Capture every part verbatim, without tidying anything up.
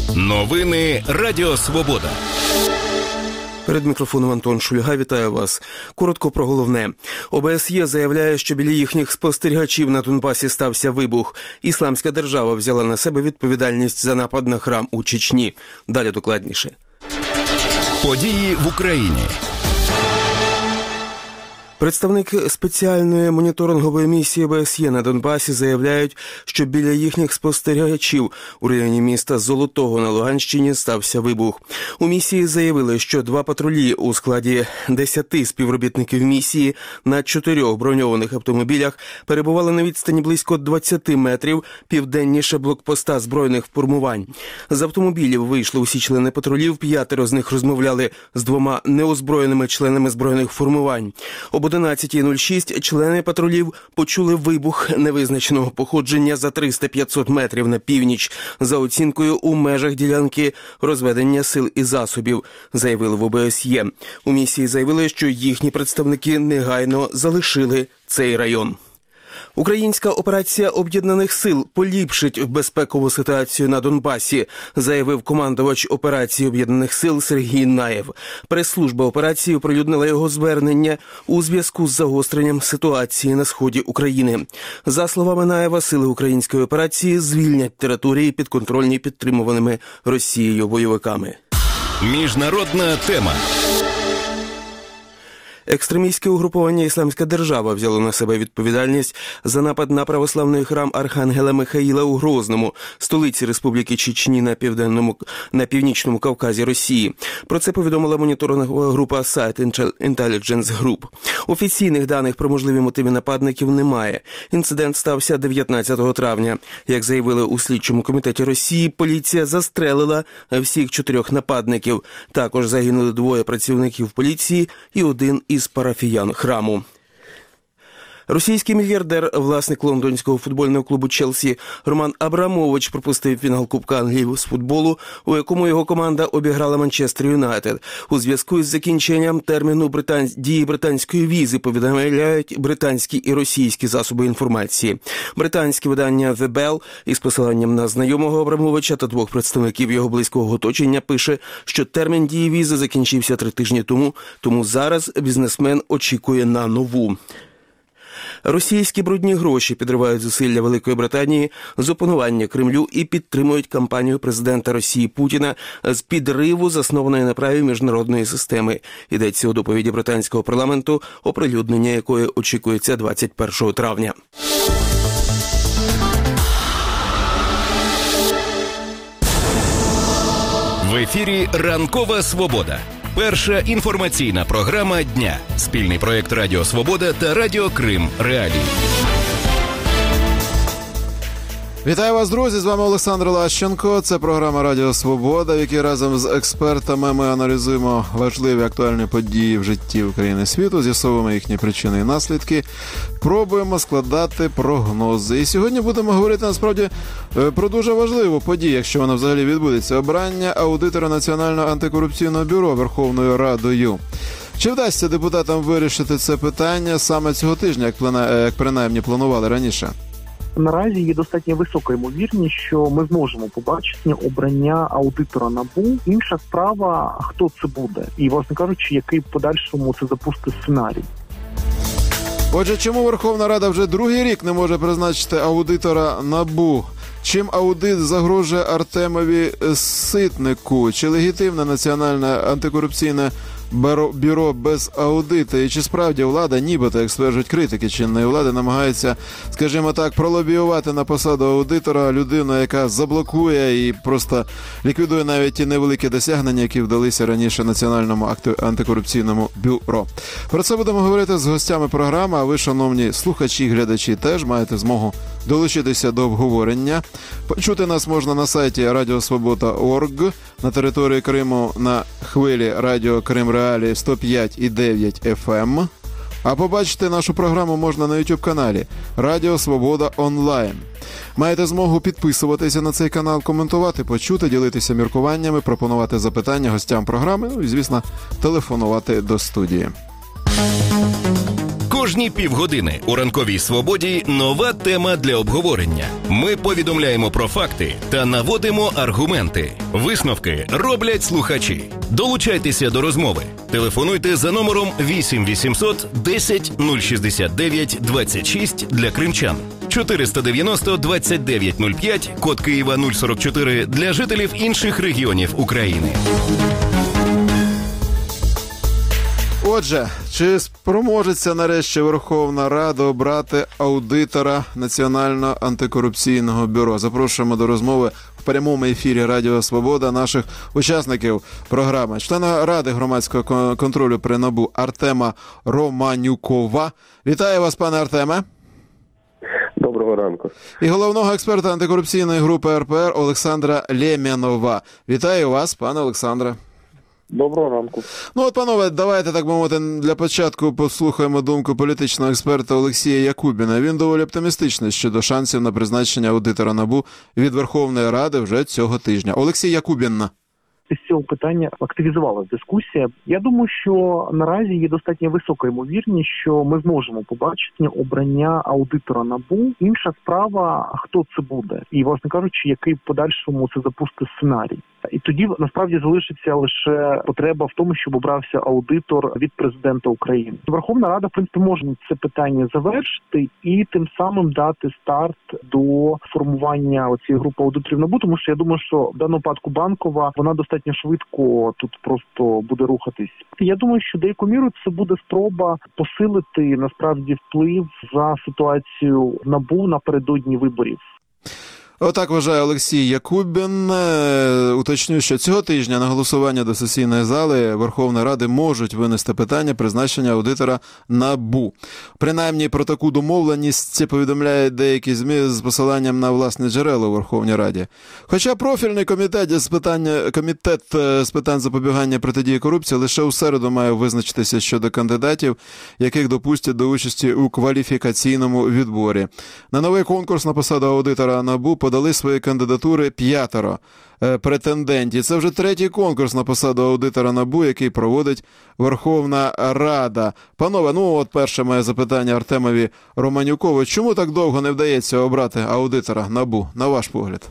Новини Радіо Свобода. Перед мікрофоном Антон Шульга. Вітаю вас. Коротко про головне. О Б С Є заявляє, що біля їхніх спостерігачів на Донбасі стався вибух. Ісламська держава взяла на себе відповідальність за напад на храм у Чечні. Далі докладніше. Події в Україні. Представники спеціальної моніторингової місії О Б С Є на Донбасі заявляють, що біля їхніх спостерігачів у районі міста Золотого на Луганщині стався вибух. У місії заявили, що два патрулі у складі десяти співробітників місії на чотирьох броньованих автомобілях перебували на відстані близько двадцяти метрів південніше блокпоста збройних формувань. З автомобілів вийшли усі члени патрулів, п'ятеро з них розмовляли з двома неозброєними членами збройних формувань. Об одинадцятій нуль шість члени патрулів почули вибух невизначеного походження за триста-п'ятсот метрів на північ, за оцінкою у межах ділянки розведення сил і засобів, заявили в О Б С Є. У місії заявили, що їхні представники негайно залишили цей район. Українська операція Об'єднаних сил поліпшить безпекову ситуацію на Донбасі, заявив командувач операції Об'єднаних сил Сергій Наєв. Прес-служба операції оприлюднила його звернення у зв'язку з загостренням ситуації на сході України. За словами Наєва, сили української операції звільнять території, підконтрольні підтримуваними Росією бойовиками. Міжнародна тема. Екстремістське угруповання «Ісламська держава» взяло на себе відповідальність за напад на православний храм Архангела Михаїла у Грозному, столиці Республіки Чечні на південному на північному Кавказі Росії. Про це повідомила моніторингова група Site Intelligence Group. Офіційних даних про можливі мотиви нападників немає. Інцидент стався дев'ятнадцятого травня. Як заявили у слідчому комітеті Росії, поліція застрелила всіх чотирьох нападників. Також загинули двоє працівників поліції і один із із парафіян храму. Російський мільярдер, власник лондонського футбольного клубу «Челсі» Роман Абрамович пропустив фінал Кубка Англії з футболу, у якому його команда обіграла Манчестер Юнайтед. У зв'язку із закінченням терміну британ... дії британської візи, повідомляють британські і російські засоби інформації. Британське видання The Bell із посиланням на знайомого Абрамовича та двох представників його близького оточення пише, що термін дії візи закінчився три тижні тому, тому зараз бізнесмен очікує на нову. Російські брудні гроші підривають зусилля Великої Британії з опанування Кремлю і підтримують кампанію президента Росії Путіна з підриву заснованої на праві міжнародної системи. Йдеться у доповіді британського парламенту, оприлюднення якої очікується двадцять першого травня. В ефірі «Ранкова Свобода». Перша інформаційна програма дня. Спільний проєкт Радіо Свобода та Радіо Крим Реалії. Вітаю вас, друзі! З вами Олександр Лащенко. Це програма Радіо Свобода, в якій разом з експертами ми аналізуємо важливі актуальні події в житті України і світу, з'ясовуємо їхні причини і наслідки, пробуємо складати прогнози. І сьогодні будемо говорити, насправді, про дуже важливу подію, якщо вона взагалі відбудеться. Обрання аудитора Національного антикорупційного бюро Верховною Радою. Чи вдасться депутатам вирішити це питання саме цього тижня, як, плана... як принаймні планували раніше? Наразі є достатньо висока ймовірність, що ми зможемо побачити обрання аудитора НАБУ. Інша справа, хто це буде і, власне кажучи, який в подальшому це запустить сценарій. Отже, чому Верховна Рада вже другий рік не може призначити аудитора НАБУ? Чим аудит загрожує Артемові Ситнику? Чи легітимне Національне антикорупційне бюро без аудиту? І чи справді влада, нібито, як стверджують критики чинної влади, намагається, скажімо так, пролобіювати на посаду аудитора людину, яка заблокує і просто ліквідує навіть ті невеликі досягнення, які вдалися раніше Національному антикорупційному бюро? Про це будемо говорити з гостями програми, а ви, шановні слухачі і глядачі, теж маєте змогу долучитися до обговорення. Почути нас можна на сайті радіо свобода крапка орг, на території Криму на хвилі Радіо Крим Реалії сто п'ять і дев'ять еф ем. А побачити нашу програму можна на YouTube-каналі Радіо Свобода Онлайн. Маєте змогу підписуватися на цей канал, коментувати, почути, ділитися міркуваннями, пропонувати запитання гостям програми, ну і, звісно, телефонувати до студії. Кожні півгодини у «Ранковій свободі» нова тема для обговорення. Ми повідомляємо про факти та наводимо аргументи. Висновки роблять слухачі. Долучайтеся до розмови. Телефонуйте за номером вісім вісімсот десять нуль шістдесят дев'ять двадцять шість для кримчан, чотириста дев'яносто двадцять дев'ять нуль п'ять, код Києва нуль сорок чотири для жителів інших регіонів України. Отже, чи спроможеться нарешті Верховна Рада обрати аудитора Національного антикорупційного бюро? Запрошуємо до розмови в прямому ефірі Радіо Свобода наших учасників програми. Члена Ради громадського контролю при НАБУ Артема Романюкова. Вітаю вас, пане Артеме. Доброго ранку. І головного експерта антикорупційної групи ар пе ер Олександра Лємєнова. Вітаю вас, пане Олександре. Доброго ранку. Ну от, панове, давайте, так би мовити, для початку послухаємо думку політичного експерта Олексія Якубіна. Він доволі оптимістичний щодо шансів на призначення аудитора НАБУ від Верховної Ради вже цього тижня. Олексій Якубін. З цього питання активізувалася дискусія. Я думаю, що наразі є достатньо висока ймовірність, що ми зможемо побачити обрання аудитора НАБУ. Інша справа, хто це буде. І, власне кажучи, який в подальшому це запустить сценарій. І тоді, насправді, залишиться лише потреба в тому, щоб обрався аудитор від президента України. Верховна Рада, в принципі, може це питання завершити і тим самим дати старт до формування оцієї групи аудиторів НАБУ, тому що я думаю, що в даному випадку Банкова, вона достатньо швидко тут просто буде рухатись. Я думаю, що деякою мірою це буде спроба посилити, насправді, вплив за ситуацію в НАБУ напередодні виборів. Отак вважає Олексій Якубін. Уточню, що цього тижня на голосування до сесійної зали Верховної Ради можуть винести питання призначення аудитора НАБУ. Принаймні про таку домовленість повідомляють деякі ЗМІ з посиланням на власне джерела у Верховній Раді. Хоча профільний комітет з питання, комітет з питань запобігання протидії корупції лише у середу має визначитися щодо кандидатів, яких допустять до участі у кваліфікаційному відборі. На новий конкурс на посаду аудитора НАБУ подали свої кандидатури п'ятеро претендентів. Це вже третій конкурс на посаду аудитора НАБУ, який проводить Верховна Рада. Панове, ну от перше моє запитання Артемові Романюкову. Чому так довго не вдається обрати аудитора НАБУ, на ваш погляд?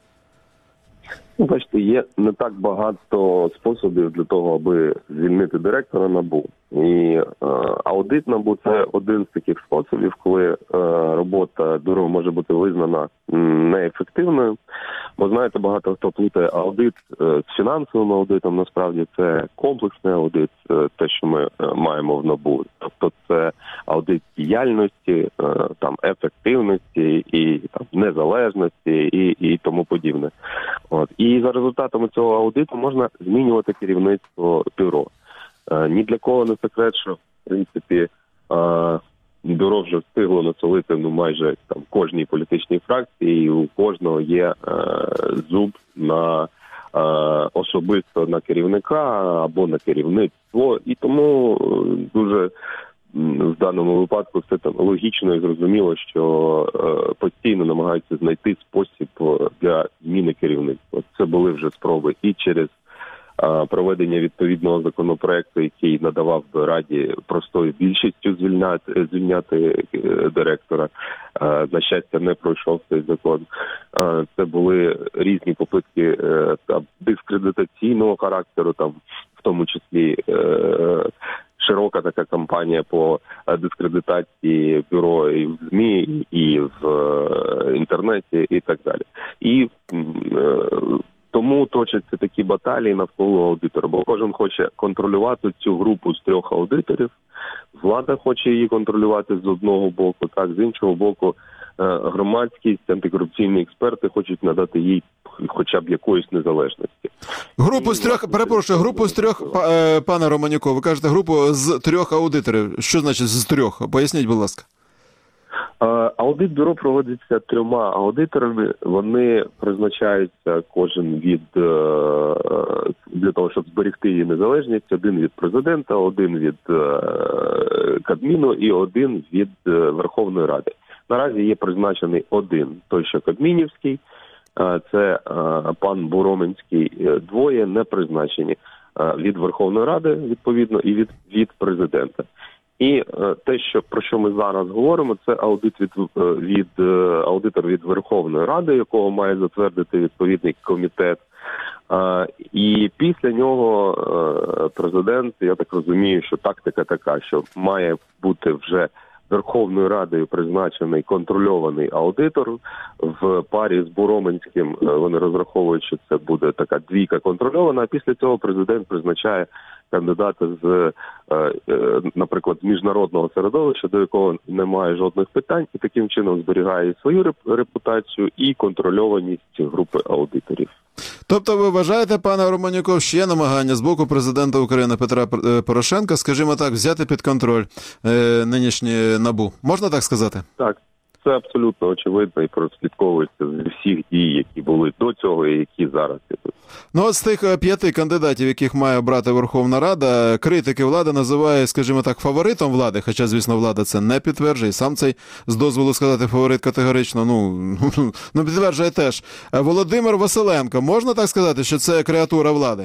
Ну, бачите, є не так багато способів для того, аби звільнити директора НАБУ. І е, аудит НАБУ – це один з таких способів, коли е, робота бюро може бути визнана неефективною. Бо, знаєте, багато хто плутає аудит е, з фінансовим аудитом. Насправді це комплексний аудит, е, те, що ми е, маємо в НАБУ. Тобто це аудит діяльності, е, там, ефективності і там, незалежності і, і тому подібне. От. І за результатами цього аудиту можна змінювати керівництво бюро. Е, ні для кого не секрет, що, в принципі, е, бюро вже встигло насолити ну, майже там кожній політичній фракції, і у кожного є е, зуб на е, особисто на керівника або на керівництво. І тому е, дуже в даному випадку все там логічно і зрозуміло, що е, постійно намагаються знайти спосіб для зміни керівництва. Це були вже спроби і через е, проведення відповідного законопроекту, який надавав би Раді простою більшістю звільняти, звільняти е, директора. Е, на щастя, не пройшов цей закон. Е, це були різні попитки е, там, дискредитаційного характеру, там, в тому числі е, широка така кампанія по дискредитації бюро і в ЗМІ, і в е, інтернеті, і так далі. І е, тому точаться такі баталії навколо аудитора, бо кожен хоче контролювати цю групу з трьох аудиторів, влада хоче її контролювати з одного боку, так, з іншого боку, громадськість, антикорупційні експерти хочуть надати їй хоча б якоїсь незалежності. Групу з трьох, перепрошую, групу з трьох, пане Романюков, ви кажете групу з трьох аудиторів. Що значить з трьох? Поясніть, будь ласка. Аудит бюро проводиться трьома аудиторами. Вони призначаються кожен від для того, щоб зберегти її незалежність. Один від президента, один від Кабміну і один від Верховної Ради. Наразі є призначений один, той, що Кабмінівський, це пан Буроменський, двоє не призначені від Верховної Ради, відповідно, і від, від президента. І е, те, що про що ми зараз говоримо, це аудит від, від е, аудитор від Верховної Ради, якого має затвердити відповідний комітет. Е, і після нього е, президент, я так розумію, що тактика така, що має бути вже Верховною Радою призначений контрольований аудитор в парі з Буроменським. Вони розраховують, що це буде така двійка контрольована, а після цього президент призначає кандидата з, наприклад, з міжнародного середовища, до якого немає жодних питань, і таким чином зберігає свою репутацію і контрольованість групи аудиторів. Тобто ви вважаєте, пане Романюков, що є намагання з боку президента України Петра Порошенка, скажімо так, взяти під контроль е, нинішнє НАБУ? Можна так сказати? Так, це абсолютно очевидно і прослідковується з всіх дій, які були до цього і які зараз ідуть. Ну от з тих п'яти кандидатів, яких має обрати Верховна Рада, критики влади називають, скажімо так, фаворитом влади, хоча, звісно, влада це не підтверджує, сам цей, з дозволу сказати, фаворит категорично, ну, ну підтверджує теж. Володимир Василенко, можна так сказати, що це креатура влади?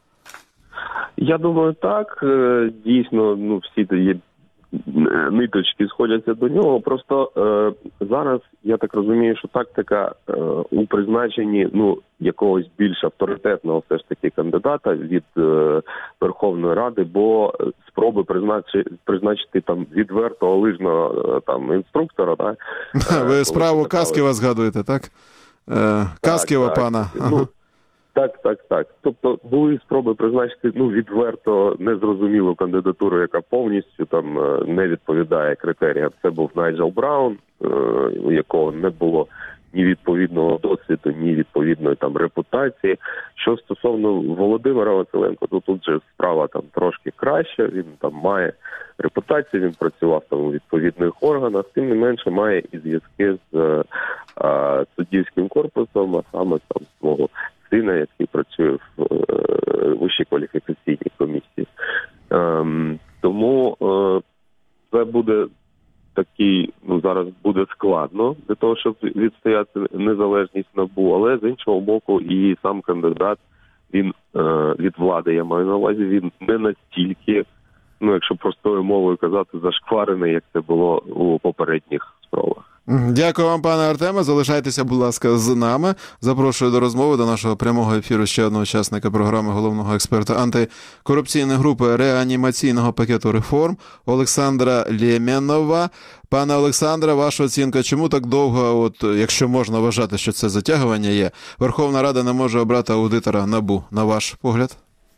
Я думаю, так. Дійсно, ну, всі є ниточки сходяться до нього. Просто е, зараз, я так розумію, що тактика е, у призначенні ну, якогось більш авторитетного все ж таки кандидата від е, Верховної Ради, бо спроби призначити, призначити там відвертого лижного е, там інструктора. Да, ви справу Касківа згадуєте, так? Е, Касківа, так, пана. Так. Ну, Так, так, так. Тобто були спроби призначити ну відверто незрозумілу кандидатуру, яка повністю там не відповідає критеріям. Це був Найджел Браун, у якого не було ні відповідного досвіду, ні відповідної там репутації. Що стосовно Володимира Василенко, то тут же справа там трошки краще. Він там має репутацію, він працював там у відповідних органах, тим не менше має і зв'язки з а, суддівським корпусом, а саме там свого сина, який працює в е, Вищій кваліфікаційній комісії. Ем, тому е, це буде такий, ну зараз буде складно для того, щоб відстояти незалежність НАБУ, але з іншого боку і сам кандидат, він е, від влади, я маю на увазі, він не настільки, ну якщо простою мовою казати, зашкварений, як це було у попередніх спробах. Дякую вам, пане Артеме. Залишайтеся, будь ласка, з нами. Запрошую до розмови, до нашого прямого ефіру ще одного учасника програми, головного експерта антикорупційної групи реанімаційного пакету реформ Олександра Лємєнова. Пане Олександре, ваша оцінка, чому так довго, от, якщо можна вважати, що це затягування є, Верховна Рада не може обрати аудитора НАБУ, на ваш погляд?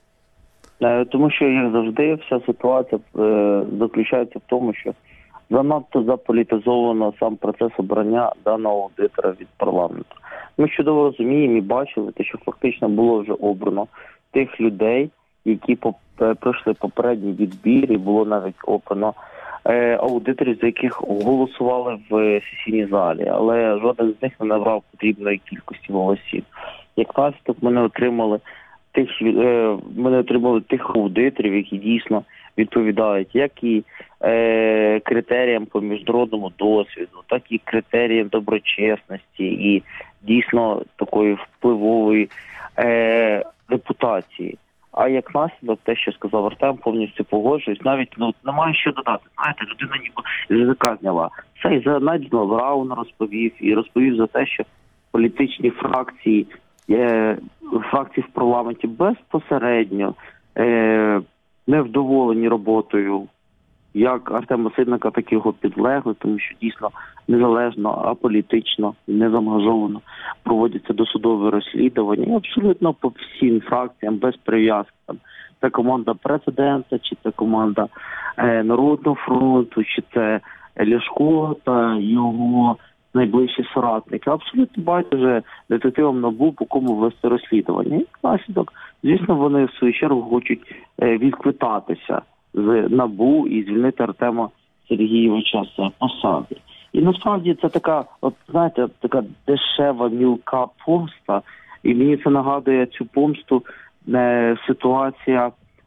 Тому що, як завжди, вся ситуація е, заключається в тому, що занадто заполітизовано сам процес обрання даного аудитора від парламенту. Ми чудово розуміємо і бачили, те, що фактично було вже обрано тих людей, які пройшли попередній відбір, і було навіть обрано е, аудиторів, за яких голосували в сесійній залі, але жоден з них не набрав потрібної кількості голосів. Як наслідок ми не отримали тих, е, ми не отримали тих аудиторів, які дійсно відповідають як і е, критеріям по міжнародному досвіду, так і критеріям доброчесності і дійсно такої впливової е, репутації. А як наслідок, те, що сказав Артем, повністю погоджуюсь. Навіть ну, немає що додати. Знаєте, людина ніби з язика зняла. Це і за Найджела Брауна розповів, і розповів за те, що політичні фракції, е, фракції в парламенті безпосередньо е, невдоволені роботою як Артема Ситника, так і його підлеглих, тому що дійсно незалежно, аполітично, незаангажовано проводяться досудові розслідування. І абсолютно по всім фракціям, без прив'язки. Це команда президента, чи це команда е, Народного фронту, чи це Ляшко та його найближчі соратники. Абсолютно байдуже детективам НАБУ, по кому вести розслідування. І наслідок, звісно, вони в свою чергу хочуть відквитатися з НАБУ і звільнити Артема Сергійовича з посади. І насправді це така, от знаєте, така дешева, мілка помста. І мені це нагадує цю помсту е, ситуація,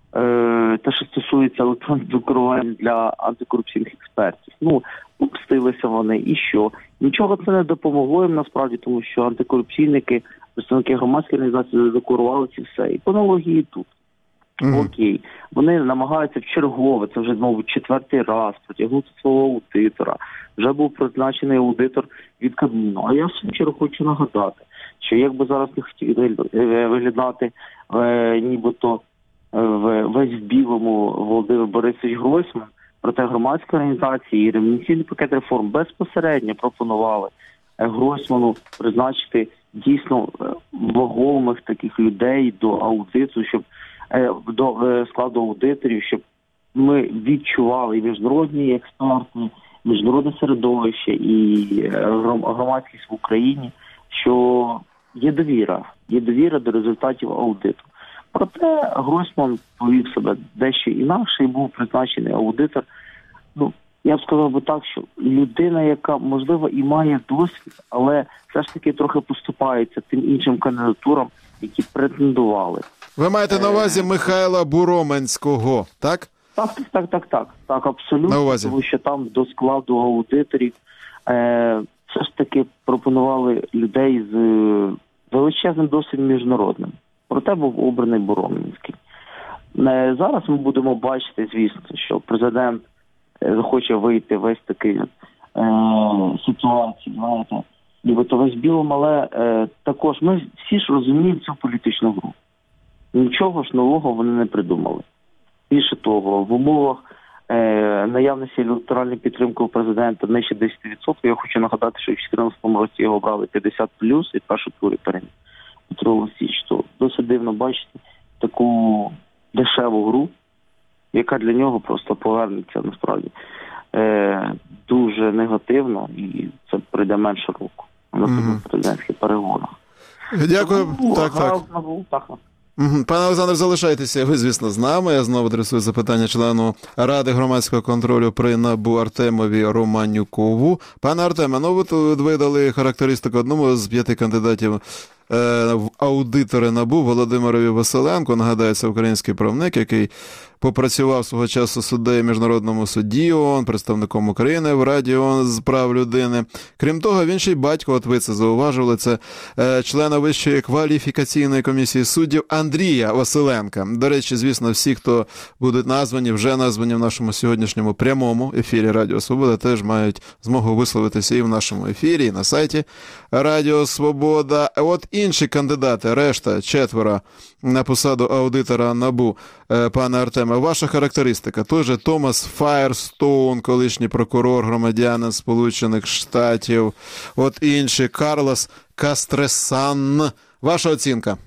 е, те, що стосується електронного декларування для антикорупційних експертів. Ну, помстилися вони, і що? Нічого це не допомогло їм насправді, тому що антикорупційники, представники громадської організації задекларували ці все. І по аналогії тут. Mm-hmm. Окей. Вони намагаються вчергове, це вже, знову, четвертий раз, протягнути свого аудитора. Вже був призначений аудитор від Кабміну. А я в свою чергу хочу нагадати, що якби зараз не хотіли виглядати е, нібито е, весь в білому Володимир Борисович Гройсман, проте громадські організації і революційний пакет реформ безпосередньо пропонували Гройсману призначити дійсно вагомих таких людей до аудиту, щоб до складу аудиторів, щоб ми відчували і міжнародні експерти, міжнародне середовище і громадськість в Україні, що є довіра, є довіра до результатів аудиту. Проте Гройсман повів себе дещо інакше і був призначений аудитор. Ну, я б сказав би так, що людина, яка, можливо, і має досвід, але все ж таки трохи поступається тим іншим кандидатурам, які претендували. Ви маєте на увазі Михайла Буроменського, так? Так, так, так, так. Так, абсолютно. Тому що там до складу аудиторів е, все ж таки пропонували людей з величезним досвідом міжнародним. Проте був обраний Буроменський. Е, зараз ми будемо бачити, звісно, що президент захоче вийти весь такий е, ситуації, знаєте, нібито весь білом, але е, також ми всі ж розуміємо цю політичну гру. Нічого ж нового вони не придумали. Більше того, в умовах е, наявності електоральної підтримки у президента нижче десять відсотків, я хочу нагадати, що в дві тисячі чотирнадцятому році його брали п'ятдесят плюс і в першому турі переміг Петро Олексійович. То досить дивно бачити таку дешеву гру, яка для нього просто повернеться, насправді, е, дуже негативно, і це прийде менше року на mm-hmm. президентських перегонах. Дякую. Тому, так, так. Набу, так. Угу. Пане Олександр, залишайтеся. Ви, звісно, з нами. Я знову адресую запитання члену Ради громадського контролю при НАБУ Артемові Романюкову. Пане Артеме, ну ви видали характеристику одному з п'яти кандидатів в аудитори НАБУ Володимирові Василенку. Нагадаю, це український правник, який попрацював свого часу суддею в Міжнародному суді ООН, представником України в Раді ООН з прав людини. Крім того, він ще й батько, от ви це зауважували, це члена Вищої кваліфікаційної комісії суддів Андрія Василенка. До речі, звісно, всі, хто будуть названі, вже названі в нашому сьогоднішньому прямому ефірі Радіо Свобода, теж мають змогу висловитися і в нашому ефірі, і на сайті Радіо Свобода. От інші кандидати, решта, четверо, на посаду аудитора НАБУ. Пане Артеме, ваша характеристика. Той же Томас Файерстоун, колишній прокурор, громадянин Сполучених Штатів. От інші, Карлос Кастресан. Ваша оцінка?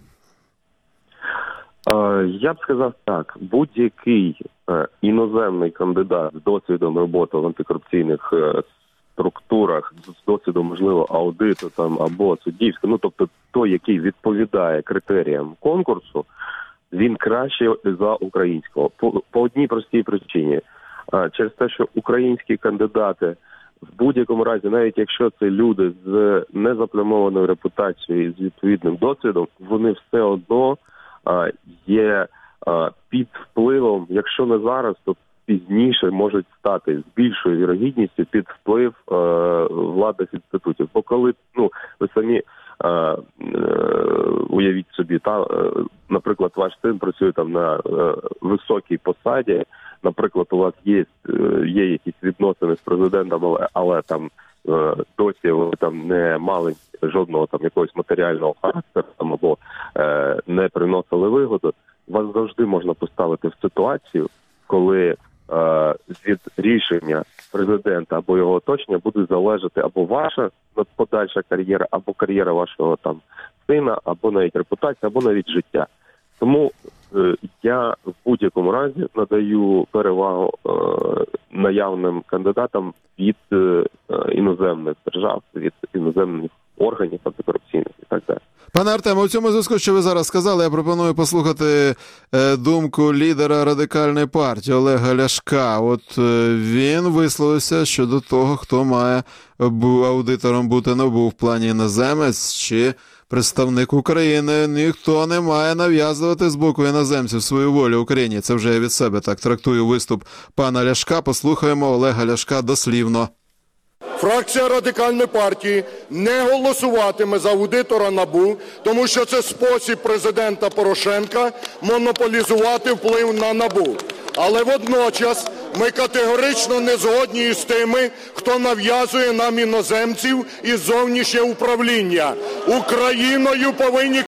Я б сказав так. Будь-який іноземний кандидат з досвідом роботи в антикорупційних структурах, з досвідом, можливо, аудиту там або суддівського, ну, тобто той, який відповідає критеріям конкурсу, він краще за українського. По, по одній простій причині. А, через те, що українські кандидати в будь-якому разі, навіть якщо це люди з незаплямованою репутацією і з відповідним досвідом, вони все одно а, є а, під впливом, якщо не зараз, то пізніше можуть стати з більшою вірогідністю під вплив е, владних інститутів. Бо коли, ну, ви самі е, е, уявіть собі, та, е, наприклад, ваш син працює там на е, високій посаді, наприклад, у вас є, е, є якісь відносини з президентом, але, але там е, досі ви там не мали жодного там якогось матеріального характеру там, або е, не приносили вигоду, вас завжди можна поставити в ситуацію, коли від рішення президента або його оточення буде залежати або ваша подальша кар'єра, або кар'єра вашого там сина, або навіть репутація, або навіть життя. Тому е, я в будь-якому разі надаю перевагу е, наявним кандидатам від е, іноземних держав, від іноземних органів антикорупційних і так далі. Пане Артеме, у цьому зв'язку, що ви зараз сказали, я пропоную послухати е, думку лідера Радикальної партії Олега Ляшка. От е, він висловився щодо того, хто має бу, аудитором бути НАБУ в плані іноземець чи представник України. Ніхто не має нав'язувати з боку іноземців свою волю Україні. Це вже я від себе так трактую виступ пана Ляшка. Послухаємо Олега Ляшка дослівно. Фракція Радикальної партії не голосуватиме за аудитора НАБУ, тому що це спосіб президента Порошенка монополізувати вплив на НАБУ. Але водночас ми категорично не згодні з тими, хто нав'язує нам іноземців і зовнішнє управління. Україною повинні